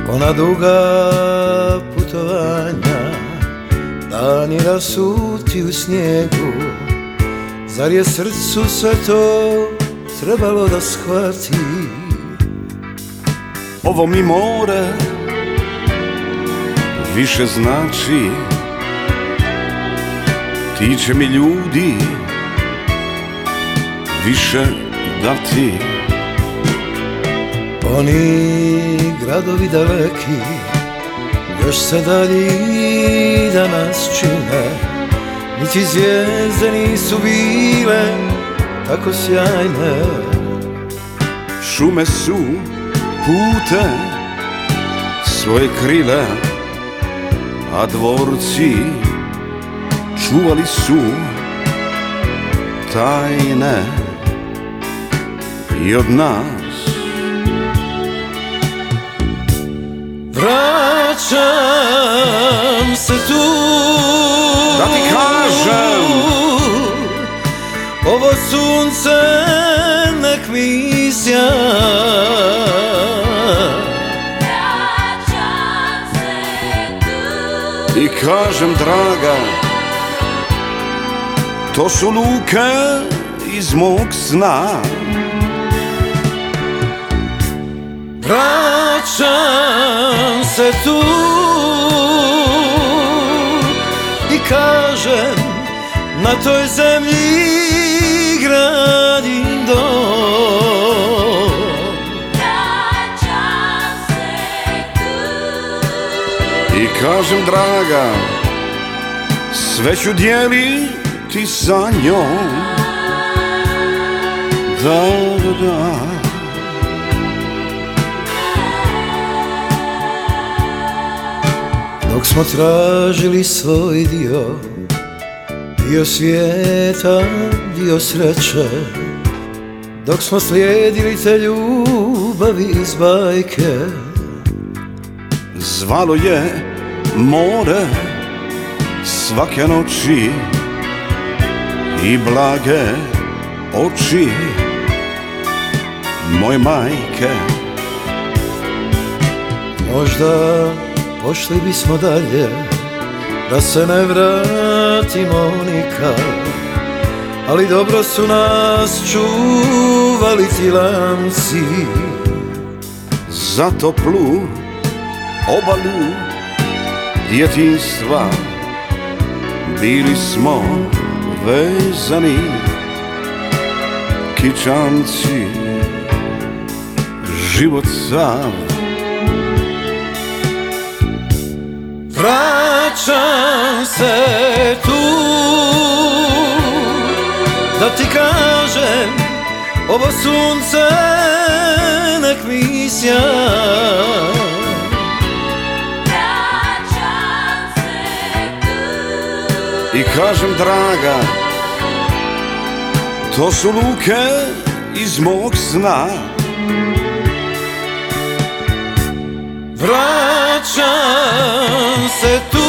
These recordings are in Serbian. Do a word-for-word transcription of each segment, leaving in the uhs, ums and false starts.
Ona duga putovanja, dani rasuti u snijegu. Zar je srcu sve to trebalo da shvati? Ovo mi more više znači, ti će mi ljudi više dati. Oni gradovi daleki još se dalji da nas čine, niti zvijezde nisu bile tako sjajne. Šume su pute svoje krile, a dvorci čuvali su tajne i od nas. Vraćam se tu da ti kažem, ovo sunce nek mi sja. Vraćam se tu i kažem draga, to su luke iz mog sna. Vraćam se tu i kažem, na toj zemlji gradim dom. Vraćam se tu I kažem draga, sve ću dijeliti sa njom. Da, da, da. Dok smo tražili svoj dio, dio svijeta, dio sreće, dok smo slijedili te ljubavi iz bajke. Zvalo je more svake noći i blage oči moje majke. Možda pošli bismo dalje, da se ne vratimo nikad, ali dobro su nas čuvali ti lanci. Za toplu obalu djetinjstva bili smo vezani kičanci. Život sav Vraćam se tu da ti kažem, ovo sunce nek mi sja. Vraćam se tu i kažem draga, to su luke iz mog sna. Vraćam se tu,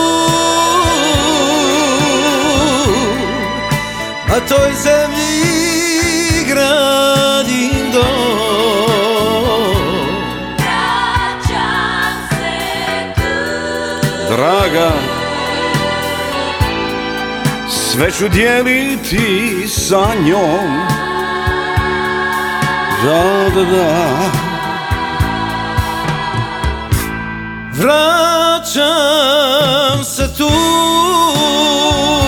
na toj zemlji gradim dom. Vraćam se tu Draga, sve ću dijeliti sa njom. Da, da, da. Vraćam se tu